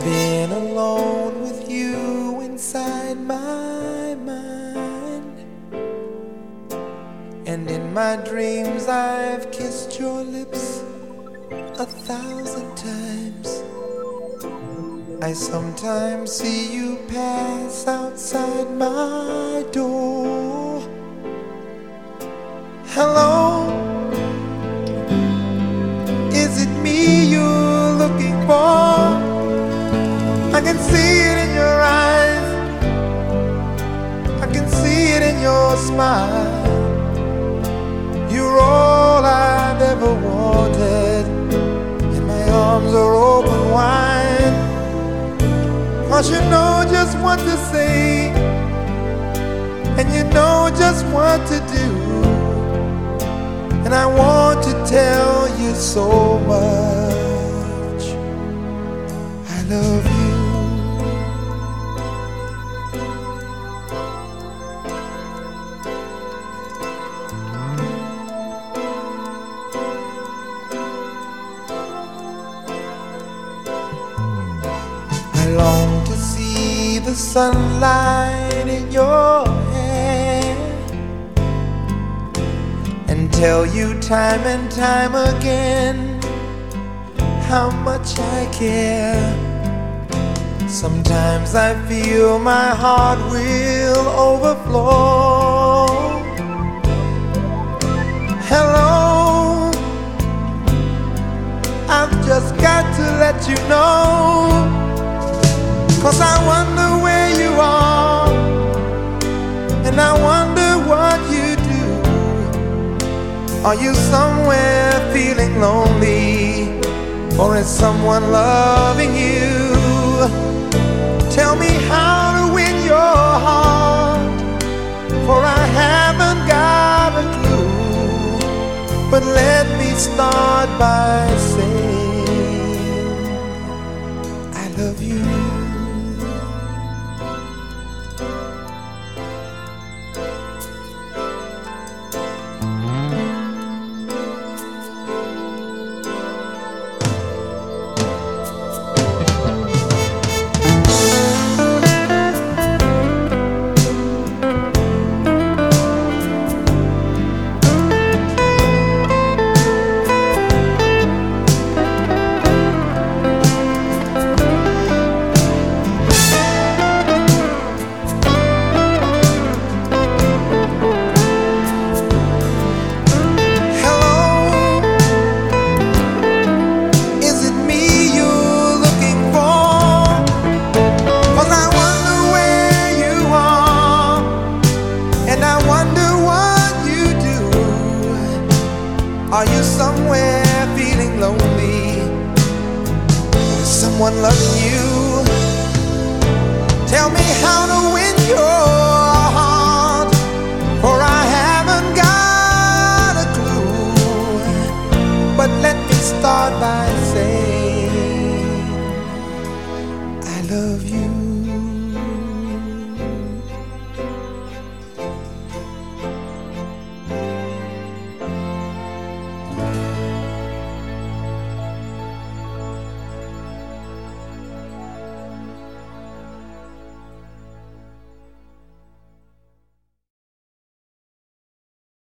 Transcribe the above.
been alone with you inside my mind, and in my dreams I've kissed your lips 1,000 times. I sometimes see you pass outside my door. Hello, is it me you're looking for? I can see it in your eyes, I can see it in your smile. You're all I've ever wanted, and my arms are open wide. 'Cause you know just what to say, and you know just what to do, and I want to tell you so much I love you. I long to see the sunlight in your hair and tell you time and time again how much I care. Sometimes I feel my heart will overflow. Hello, I've just got to let you know, 'cause I wonder where you are, and I wonder what you do. Are you somewhere feeling lonely, or is someone loving you? Tell me how to win your heart, for I haven't got a clue. But let me start by saying I love you. Are you somewhere feeling lonely? Is someone loving you? Tell me how to win your heart, for I haven't got a clue. But let me start by saying I love you.